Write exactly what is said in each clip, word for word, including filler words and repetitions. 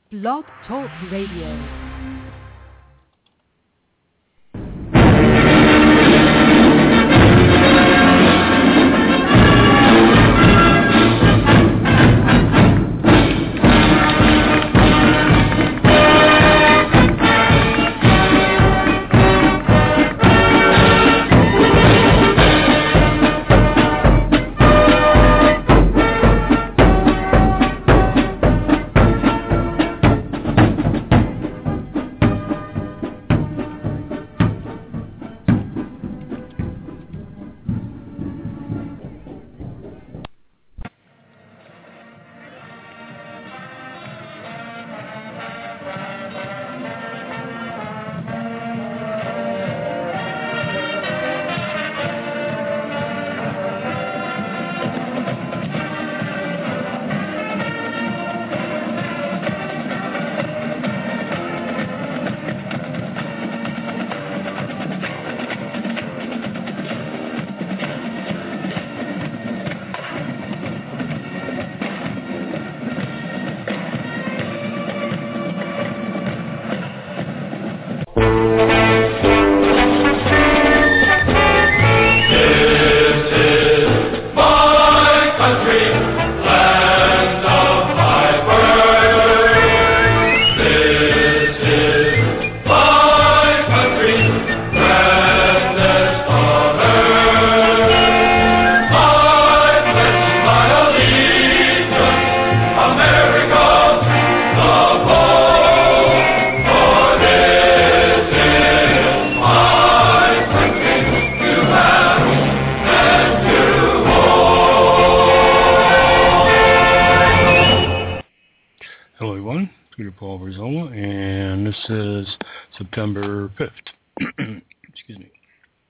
Blog Talk Radio. September fifth. Excuse me.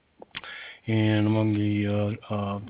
And among the uh, uh,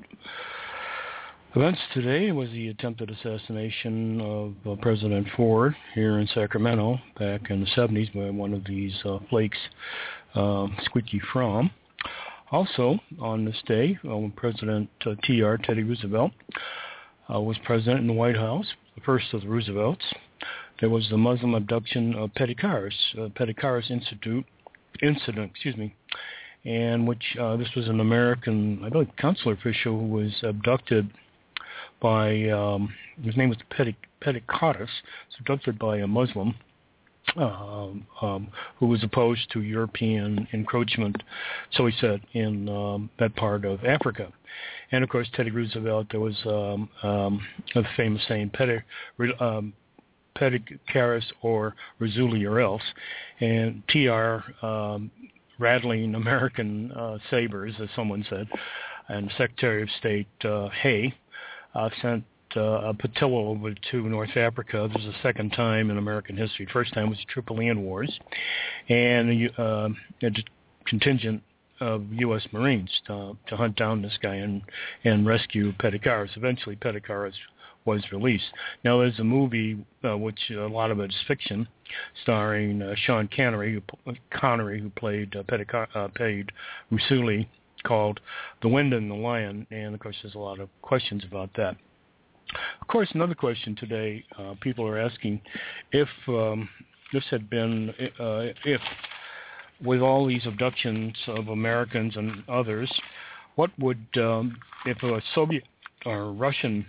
events today was the attempted assassination of uh, President Ford here in Sacramento back in the seventies by one of these uh, flakes, uh, Squeaky Fromm. Also, on this day, uh, when President uh, T R, Teddy Roosevelt, uh, was president in the White House, the first of the Roosevelts, there was the Muslim abduction of Petty Karas, uh, Petty Karas Institute incident, excuse me, and which uh, this was an American, I believe, consular official who was abducted by, um, his name was Petty, Petty Karas, abducted by a Muslim um, um, who was opposed to European encroachment, so he said, in um, that part of Africa. And of course, Teddy Roosevelt, there was um, um, a famous saying, Petty, um, Petty Karas or Razuli or else, and T R um, rattling American uh, sabers, as someone said, and Secretary of State uh, Hay uh, sent uh, a Patillo over to North Africa. This is the second time in American history. First time was the Tripolitan Wars, and uh, a contingent of U S Marines to, to hunt down this guy and, and rescue Petty Karas. Eventually, Petty Karas was released. Now, there's a movie, uh, which a lot of it is fiction, starring uh, Sean Connery, who, Connery, who played uh, Petty, uh, played Rusuli, called The Wind and the Lion, and of course, there's a lot of questions about that. Of course, another question today, uh, people are asking if um, this had been, uh, if with all these abductions of Americans and others, what would, um, if a Soviet or Russian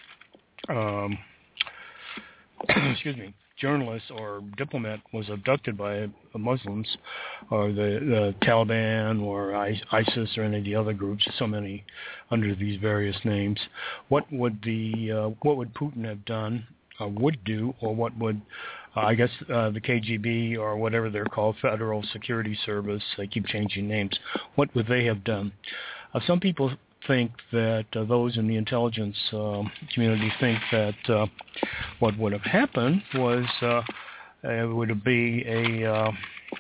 Um, excuse me, journalist or diplomat was abducted by uh, Muslims or the, the Taliban or ISIS or any of the other groups, so many under these various names, what would the uh, what would Putin have done or would do, or what would uh, I guess uh, the K G B or whatever they're called, Federal Security Service, they keep changing names, what would they have done? Uh, some people think that uh, those in the intelligence uh, community think that uh, what would have happened was uh, it would be a uh,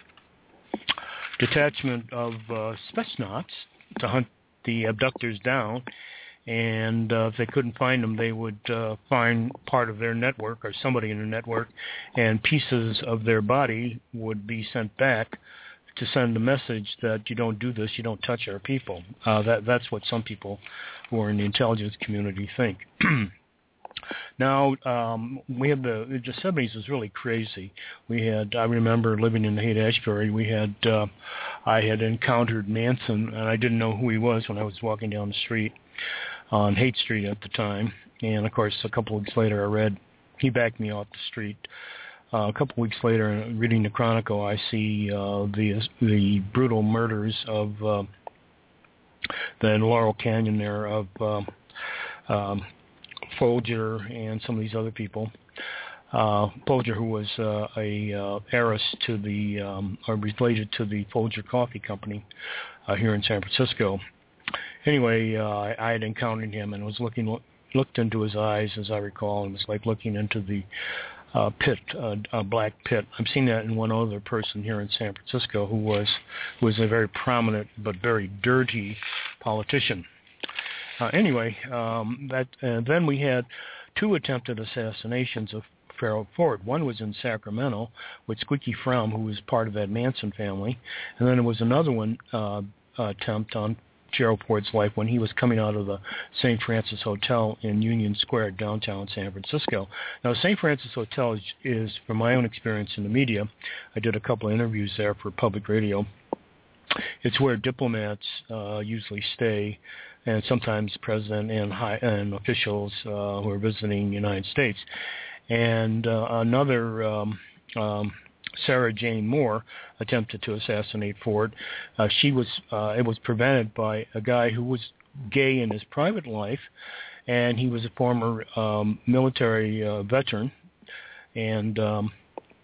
detachment of uh, Spetsnaz to hunt the abductors down, and uh, if they couldn't find them, they would uh, find part of their network or somebody in the network, and pieces of their body would be sent back to send a message that you don't do this, you don't touch our people. Uh, that that's what some people who are in the intelligence community think. Now, um, we had the, the seventies was really crazy. We had, I remember living in Haight-Ashbury, we had, uh, I had encountered Manson, and I didn't know who he was when I was walking down the street on Haight Street at the time. And, of course, a couple of weeks later, I read, he backed me off the street. Uh, a couple of weeks later, reading the Chronicle, I see uh, the the brutal murders of uh, the Laurel Canyon there of uh, um, Folger and some of these other people. Uh, Folger, who was uh, a uh, heiress to the, um, or related to the Folger Coffee Company uh, here in San Francisco. Anyway, uh, I, I had encountered him and was looking, looked into his eyes, as I recall, and it was like looking into the Uh, pit, uh, a black pit. I've seen that in one other person here in San Francisco who was who was a very prominent but very dirty politician. Uh, anyway, um, that uh, then we had two attempted assassinations of Farrell Ford. One was in Sacramento with Squeaky Fromm, who was part of that Manson family, and then there was another one uh, attempt on Gerald Ford's life when he was coming out of the Saint Francis Hotel in Union Square, downtown San Francisco. Now, Saint Francis Hotel is, is, from my own experience in the media, I did a couple of interviews there for public radio. It's where diplomats uh, usually stay, and sometimes president and, high, and officials uh, who are visiting the United States. And uh, another um, um, Sarah Jane Moore attempted to assassinate Ford. Uh, she was uh, it was prevented by a guy who was gay in his private life, and he was a former um, military uh, veteran, and um,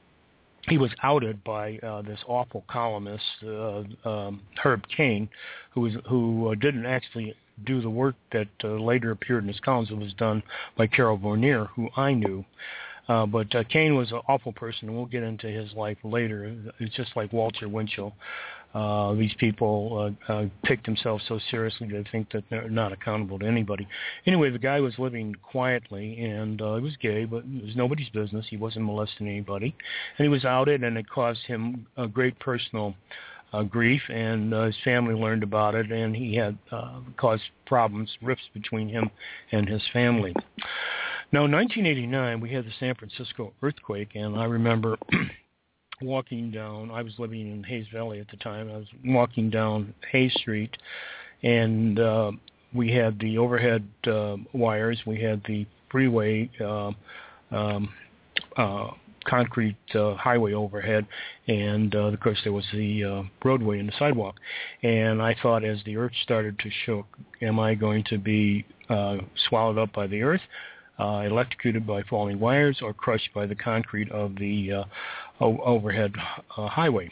he was outed by uh, this awful columnist, uh, um, Herb Caen, who was who uh, didn't actually do the work that uh, later appeared in his columns. It was done by Carol Vornier, who I knew. Uh, but uh, Cain was an awful person, and we'll get into his life later. It's just like Walter Winchell. Uh, these people uh, uh, take themselves so seriously they think that they're not accountable to anybody. Anyway, the guy was living quietly, and uh, he was gay, but it was nobody's business. He wasn't molesting anybody. And he was outed, and it caused him a great personal uh, grief, and uh, his family learned about it, and he had uh, caused problems, rifts between him and his family. Now, in nineteen eighty-nine, we had the San Francisco earthquake, and I remember walking down, I was living in Hayes Valley at the time, I was walking down Hayes Street, and uh, we had the overhead uh, wires, we had the freeway uh, um, uh, concrete uh, highway overhead, and uh, of course there was the uh, roadway and the sidewalk. And I thought, as the earth started to shook, am I going to be uh, swallowed up by the earth, uh, electrocuted by falling wires, or crushed by the concrete of the uh, o- overhead uh, highway?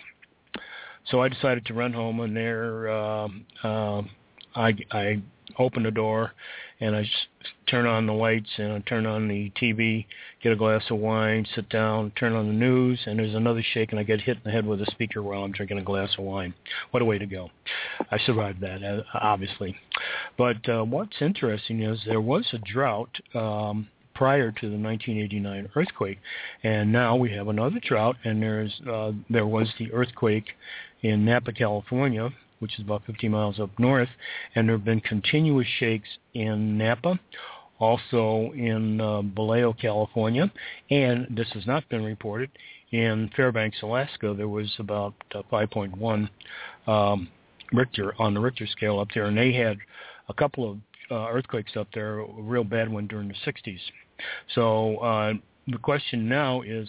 So I decided to run home, and there uh, uh, I, I opened the door, and I just turn on the lights, and I turn on the T V, get a glass of wine, sit down, turn on the news, and there's another shake, and I get hit in the head with a speaker while I'm drinking a glass of wine. What a way to go. I survived that, uh, obviously. But uh, what's interesting is there was a drought um, prior to the nineteen eighty-nine earthquake, and now we have another drought, and there's uh, there was the earthquake in Napa, California, which is about fifty miles up north, and there have been continuous shakes in Napa, also in uh, Vallejo, California, and this has not been reported. In Fairbanks, Alaska, there was about uh, five point one um, Richter on the Richter scale up there, and they had a couple of uh, earthquakes up there, a real bad one during the sixties. So uh, the question now is,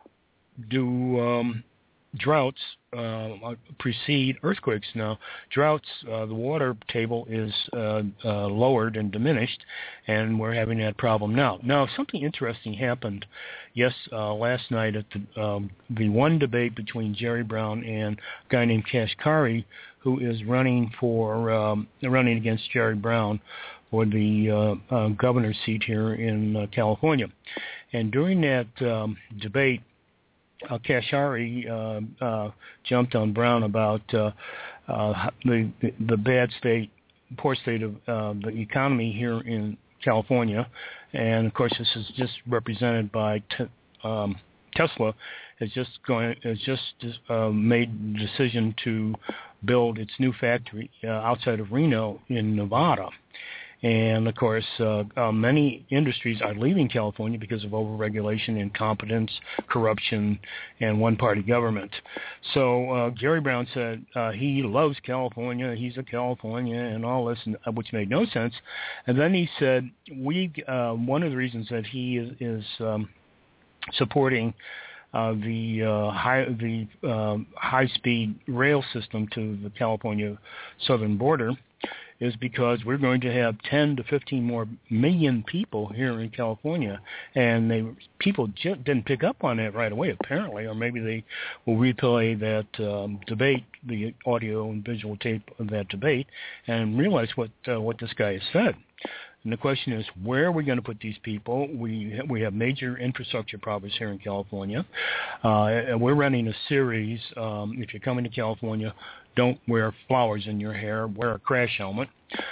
do um, droughts uh, precede earthquakes? Now, droughts, uh, the water table is uh, uh, lowered and diminished, and we're having that problem now. Now, something interesting happened, yes, uh, last night at the um, the one debate between Jerry Brown and a guy named Kashkari, who is running for um, running against Jerry Brown for the uh, uh, governor's seat here in uh, California. And during that um, debate, Uh, Kashkari uh, uh, jumped on Brown about uh, uh, the, the the bad state, poor state of uh, the economy here in California, and of course this is just represented by te- um, Tesla has just going has just uh, made the decision to build its new factory uh, outside of Reno in Nevada. And, of course, uh, uh, many industries are leaving California because of overregulation, incompetence, corruption, and one-party government. So uh, Jerry Brown said uh, he loves California, he's a California, and all this, which made no sense. And then he said, we uh, one of the reasons that he is, is um, supporting Uh, the uh, high the uh, high-speed rail system to the California southern border is because we're going to have ten to fifteen more million people here in California, and they people just didn't pick up on that right away, apparently, or maybe they will replay that um, debate, the audio and visual tape of that debate, and realize what uh, what this guy has said. And the question is, where are we going to put these people? We we have major infrastructure problems here in California. Uh, and we're running a series. Um, if you're coming to California, don't wear flowers in your hair. Wear a crash helmet.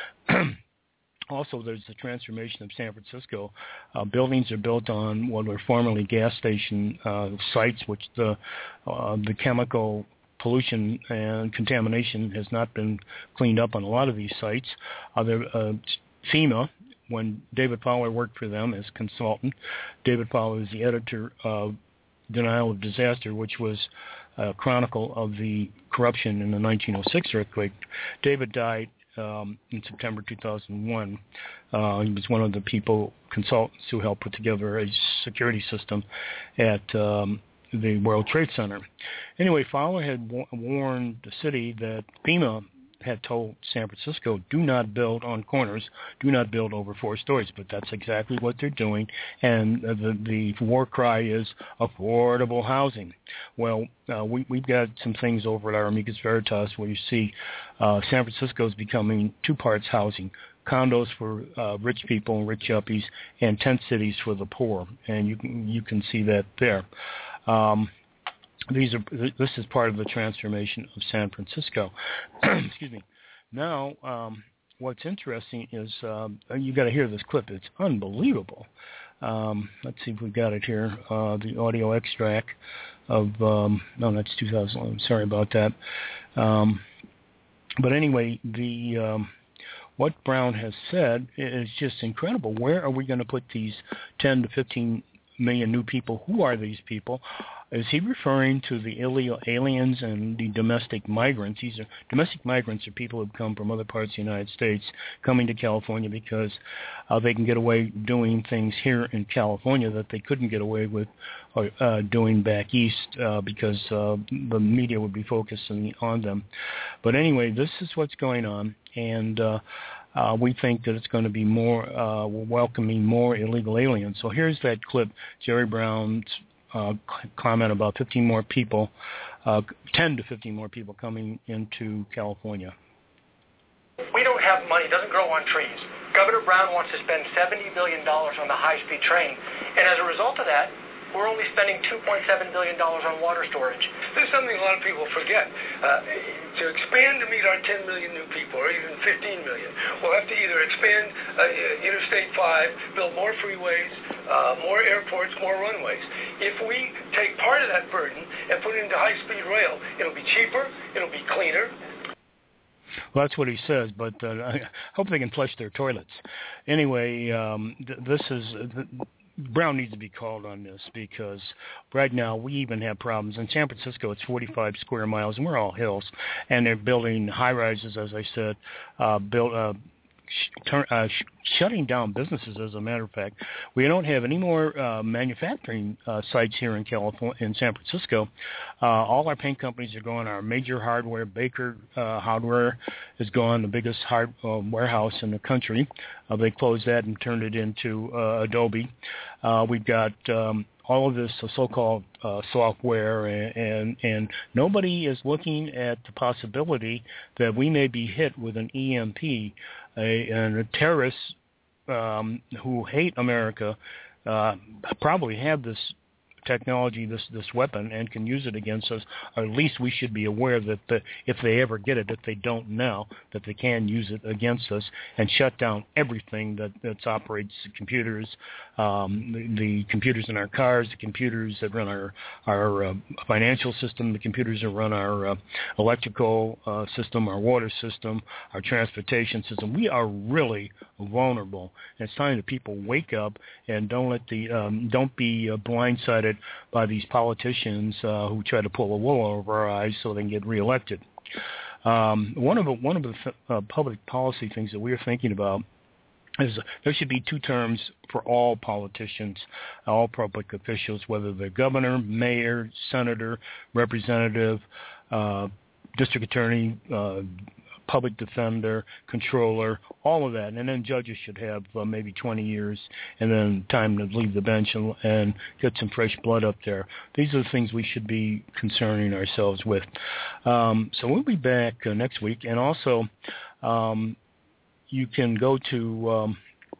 Also, there's the transformation of San Francisco. Uh, buildings are built on what were formerly gas station uh, sites, which the uh, the chemical pollution and contamination has not been cleaned up on a lot of these sites. Uh, there, uh, FEMA, when David Fowler worked for them as consultant, David Fowler is the editor of Denial of Disaster, which was a chronicle of the corruption in the nineteen oh six earthquake. David died um, in September two thousand one. Uh, he was one of the people, consultants, who helped put together a security system at um, the World Trade Center. Anyway, Fowler had wa- warned the city that FEMA had told San Francisco, do not build on corners, do not build over four stories. But that's exactly what they're doing. And the, the war cry is affordable housing. Well, uh, we, we've got some things over at our Amicus Veritas where you see uh, San Francisco is becoming two parts housing. Condos for uh, rich people and rich yuppies, and tent cities for the poor. And you can, you can see that there. Um, These are. This is part of the transformation of San Francisco. Excuse me. Now, um, what's interesting is uh, you got to hear this clip. It's unbelievable. Um, let's see if we've got it here. Uh, the audio extract of. Um, no, that's two thousand eleven. Sorry about that. Um, but anyway, the um, what Brown has said is just incredible. Where are we going to put these ten to fifteen million new people? Who are these people? Is he referring to the illegal aliens and the domestic migrants? These are domestic migrants are people who come from other parts of the United States coming to California because uh, they can get away doing things here in California that they couldn't get away with or, uh, doing back east uh, because uh, the media would be focusing on them. But anyway, this is what's going on, and uh, Uh, we think that it's going to be more uh, welcoming more illegal aliens. So here's that clip, Jerry Brown's uh, comment about fifteen more people, uh, ten to fifteen more people coming into California. We don't have money. It doesn't grow on trees. Governor Brown wants to spend seventy billion dollars on the high-speed train, and as a result of that, we're only spending two point seven billion dollars on water storage. This is something a lot of people forget. Uh, to expand to meet our ten million new people, or even fifteen million, we'll have to either expand uh, Interstate five, build more freeways, uh, more airports, more runways. If we take part of that burden and put it into high-speed rail, it'll be cheaper, it'll be cleaner. Well, that's what he says, but uh, I hope they can flush their toilets. Anyway, um, th- this is... Th- Brown needs to be called on this because right now we even have problems. In San Francisco, it's forty-five square miles, and we're all hills, and they're building high-rises, as I said, uh, built, uh, sh- turn, uh, sh- shutting down businesses, as a matter of fact. We don't have any more uh, manufacturing uh, sites here in California, in San Francisco. Uh, all our paint companies are gone. Our major hardware, Baker uh, Hardware, is gone, the biggest hard uh, warehouse in the country. Uh, they closed that and turned it into uh, Adobe. Uh, we've got um, all of this so-called uh, software, and, and, and nobody is looking at the possibility that we may be hit with an E M P, a, and a terrorists um, who hate America uh, probably have this technology, this this weapon, and can use it against us, or at least we should be aware that the, if they ever get it, if they don't now, that they can use it against us and shut down everything that that operates the computers, um, the, the computers in our cars, the computers that run our our uh, financial system, the computers that run our uh, electrical uh, system, our water system, our transportation system. We are really vulnerable. And it's time that people wake up and don't let the um, don't be uh, blindsided by these politicians uh, who try to pull the wool over our eyes so they can get reelected. Um, one of the, one of the uh, public policy things that we're thinking about is there should be two terms for all politicians, all public officials, whether they're governor, mayor, senator, representative, uh, district attorney, uh, public defender, controller, all of that. And then judges should have uh, maybe twenty years and then time to leave the bench and, and get some fresh blood up there. These are the things we should be concerning ourselves with. Um, so we'll be back uh, next week. And also, um, you can go to um,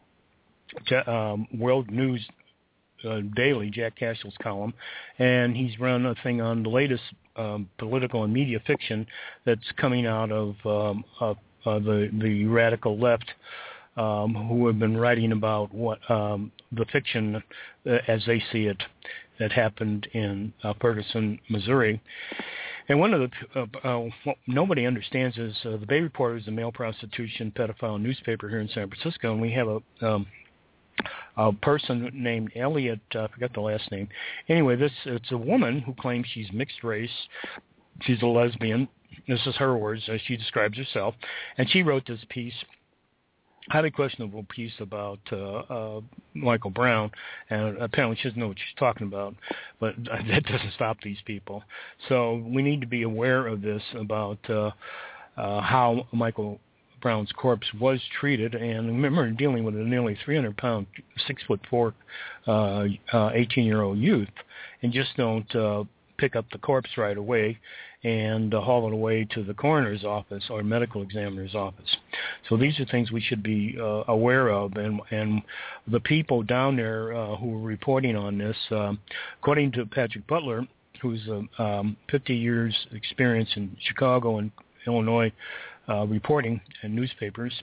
um, World News uh, Daily, Jack Cashell's column, and he's run a thing on the latest Um, political and media fiction that's coming out of um, uh, uh, the the radical left, um, who have been writing about what um, the fiction uh, as they see it that happened in uh, Ferguson, Missouri. And one of the uh, uh, what nobody understands is uh, the Bay Reporter is a male prostitution pedophile newspaper here in San Francisco, and we have a um, a person named Elliot, uh, I forgot the last name. Anyway, this it's a woman who claims she's mixed race. She's a lesbian. This is her words as she describes herself. And she wrote this piece, highly questionable piece about uh, uh, Michael Brown. And apparently she doesn't know what she's talking about, but that doesn't stop these people. So we need to be aware of this about uh, uh, how Michael Brown's corpse was treated, and remember dealing with a nearly three hundred pound, six foot four, uh, uh, eighteen year old youth, and just don't uh, pick up the corpse right away and uh, haul it away to the coroner's office or medical examiner's office. So these are things we should be uh, aware of, and and the people down there uh, who are reporting on this, uh, according to Patrick Butler, who's uh, um, fifty years experience in Chicago and Illinois. Uh, reporting in newspapers.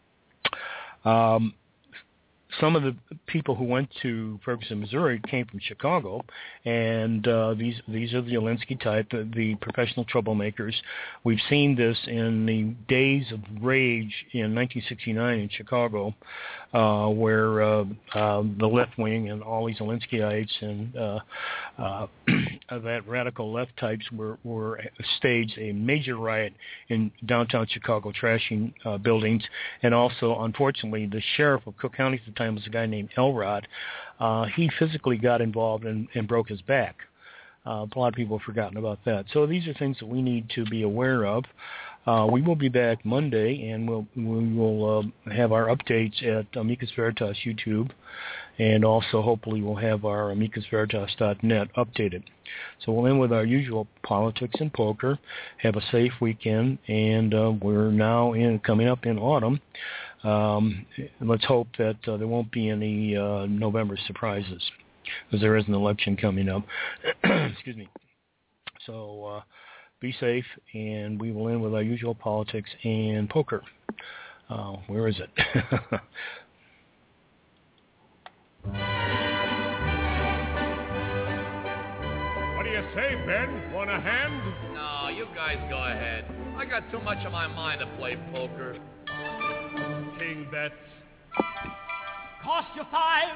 Um, some of the people who went to Ferguson, Missouri, came from Chicago, and uh, these these are the Alinsky type, the, the professional troublemakers. We've seen this in the days of rage in nineteen sixty-nine in Chicago, uh, where uh, uh, the left wing and all these Alinskyites and uh, uh, that radical left types were, were staged a major riot in downtown Chicago, trashing uh, buildings, and also, unfortunately, the sheriff of Cook County at the time was a guy named Elrod. Uh, he physically got involved and, and broke his back. Uh, a lot of people have forgotten about that. So these are things that we need to be aware of. Uh, we will be back Monday, and we'll, we will uh, have our updates at Amicus Veritas YouTube, and also hopefully we'll have our amicus veritas dot net updated. So we'll end with our usual politics and poker. Have a safe weekend, and uh, we're now in coming up in autumn. Um, let's hope that uh, there won't be any uh, November surprises, because there is an election coming up. Excuse me. So uh, be safe, and we will end with our usual politics and poker. Uh, where is it? What do you say, Ben? Want a hand? No, you guys go ahead. I got too much on my mind to play poker. King bets. Cost you five.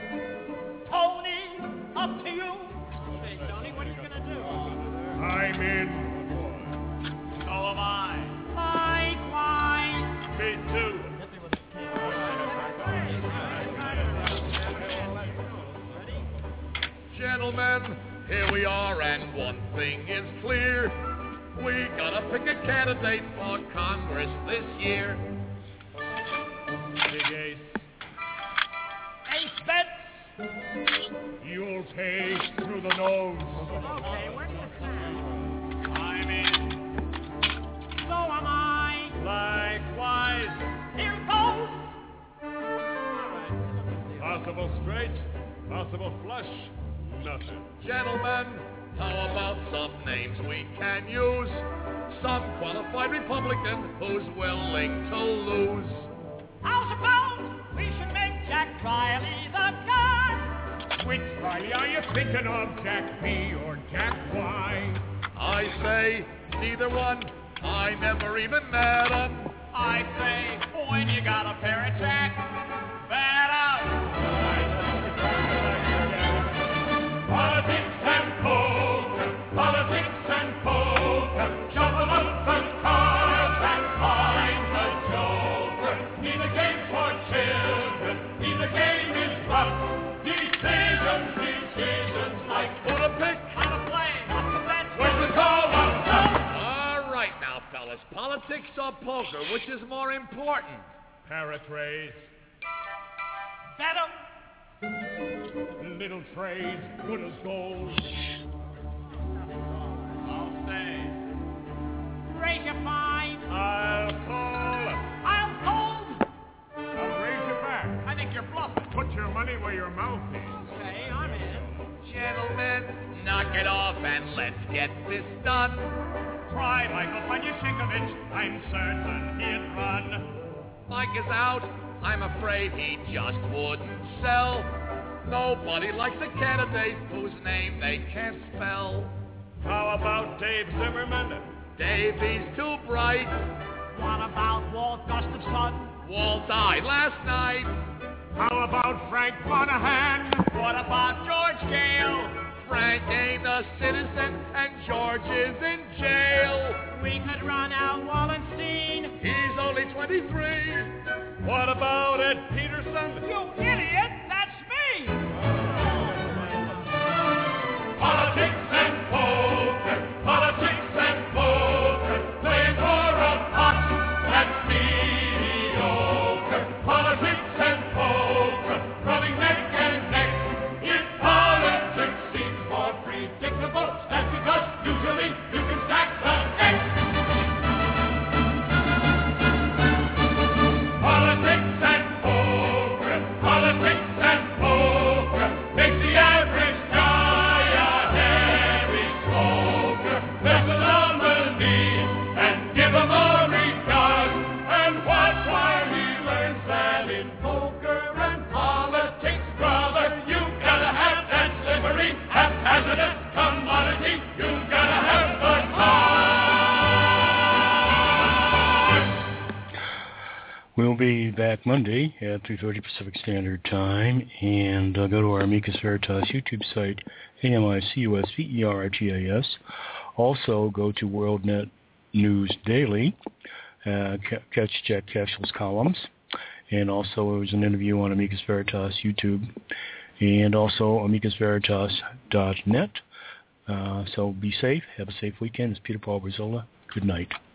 Tony, up to you. Hey, Tony, what are you going to do? I'm in. So am I. Likewise. Me too. Gentlemen, here we are, and one thing is clear. We gotta pick a candidate for Congress this year. Big ace. Ace bets. You'll pay through the nose. Okay, where do you stand? I'm in. So am I. Likewise. Here goes. Possible straight, possible flush. nothing. Gentlemen, how about some names we can use? Some qualified Republican who's willing to lose. How's about we should make Jack Riley the guy? Which Riley are you thinking of, Jack B or Jack Y? I say neither one. I never even met him. I say when you got a pair of Jack, better. Politics and poker, politics and poker, shuffle up the cards and find the joker. Neither game's for children, neither game is rough. Decisions, decisions like Who to pick? How to play, what's the bet? when the call of love. All right now, fellas. Politics or poker, which is more important? Paratrays, Bet 'em. little trays, good as gold. I'll say. Raise your fine. I'll call, I'll hold. I'll raise you back. I think you're bluffing. Put your money where your mouth is. Okay, I'm in. Gentlemen, knock it off and let's get this done. Try Michael Panyashinkovich, I'm certain he'd run. Mike is out. I'm afraid he just wouldn't sell. Nobody likes a candidate whose name they can't spell. How about Dave Zimmerman? Davy's too bright. What about Walt Gustafson? Walt died last night. How about Frank Monahan? What about George Gale? Frank ain't a citizen and George is in jail. We could run out Wallenstein. He's only twenty-three. What about Ed Peterson? You idiot! That's me! Politics and poker, politics and poker, playing for a pot that's mediocre. Politics and poker, running neck and neck. If politics seems more predictable, that's because usually you can stack the deck. Politics and poker, politics and poker, makes the average guy a heavy smoker. There's a nominee and give him a regard, and watch while he learns that in poker and politics, brother, you gotta have that slippery, haphazardous commodity. You gotta have the card. We'll be back Monday at three thirty Pacific Standard Time, and uh, go to our Amicus Veritas YouTube site, A M I C U S V E R I T A S. Also, go to WorldNet News Daily, uh, ca- catch Jack Cashell's columns, and also there's an interview on Amicus Veritas YouTube, and also amicus veritas dot net. Uh, so be safe, have a safe weekend. It's Peter Paul Brazola. Good night.